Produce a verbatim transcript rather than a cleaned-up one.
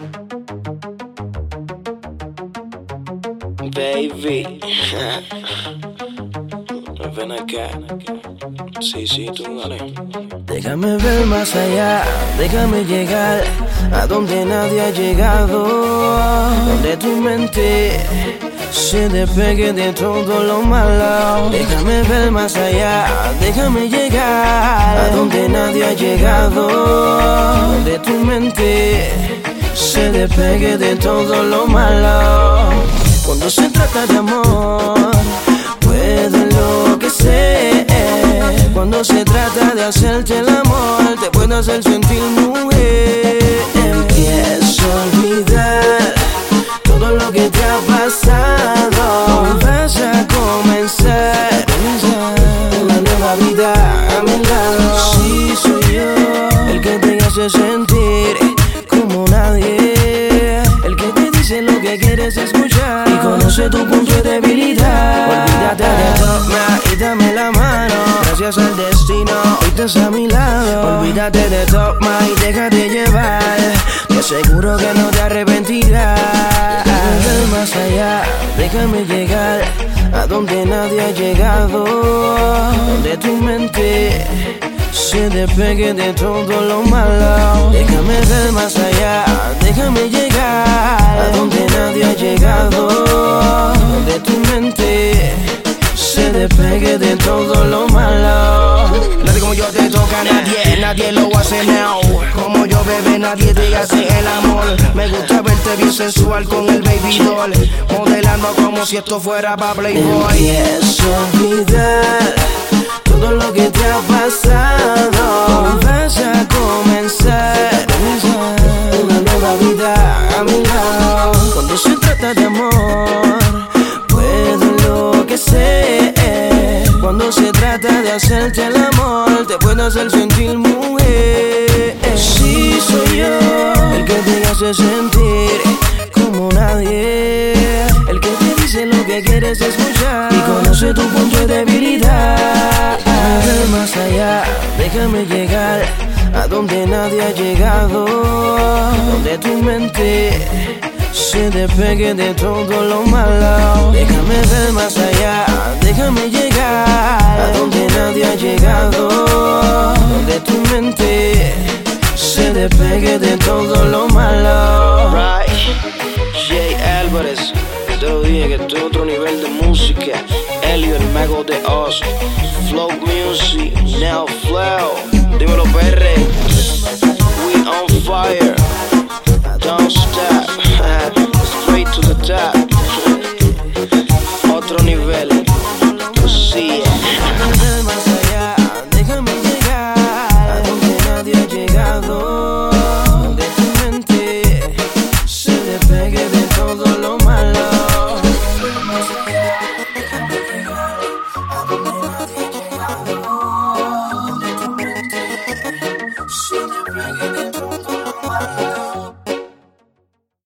Baby, ven acá. Sí, sí, tú dale. Déjame ver más allá, déjame llegar a donde nadie ha llegado, donde tu mente se despegue de todo lo malo. Déjame ver más allá, déjame llegar a donde nadie ha llegado, donde tu mente se despegue de todo lo malo. Cuando se trata de amor, puedo enloquecer. Cuando se trata de hacerte el amor, te puedo hacer sentir mujer. Empiezo a olvidar todo lo que te ha pasado. Vas a comenzar una nueva vida a mi lado. Sí, soy yo el que te hace sentir como nadie, el que te dice lo que quieres escuchar y conoce tu punto de debilidad. Olvídate de toma y dame la mano. Gracias al destino, hoy estás a mi lado. Olvídate de toma y déjate llevar. Te aseguro que no te arrepentirás. Déjame ver más allá, déjame llegar a donde nadie ha llegado, donde tu mente se despegue de todo lo malo. Déjame ver más allá, déjame llegar a donde nadie ha llegado, donde tu mente se despegue de todo lo malo. Nadie como yo te toca a nadie, nadie lo hace now. Como yo, bebé, nadie te hace el amor. Me gusta verte bien sensual con el baby doll, modelando como si esto fuera pa' Playboy. Empiezo a olvidar todo lo que te ha pasado. Vas a comenzar una nueva vida a mi lado. Cuando se trata de amor, puedo enloquecer. Cuando se trata de hacerte el amor, te puedo hacer sentir mujer. Sí, soy yo el que te hace sentir como nadie, el que te dice lo que quieres escuchar y conoce tu punto de debilidad. Déjame ver más allá, déjame llegar a donde nadie ha llegado, donde tu mente se despegue de todo lo malo. Déjame ver más allá, déjame llegar a donde nadie ha llegado, donde tu mente se despegue de todo lo malo. Right, Jay Álvarez, te lo dije que esto es otro nivel de música. Elio, el mago de Oz, Flow Music, Now Flow. Dímelo, P R, we on fire, don't stop, straight to the top.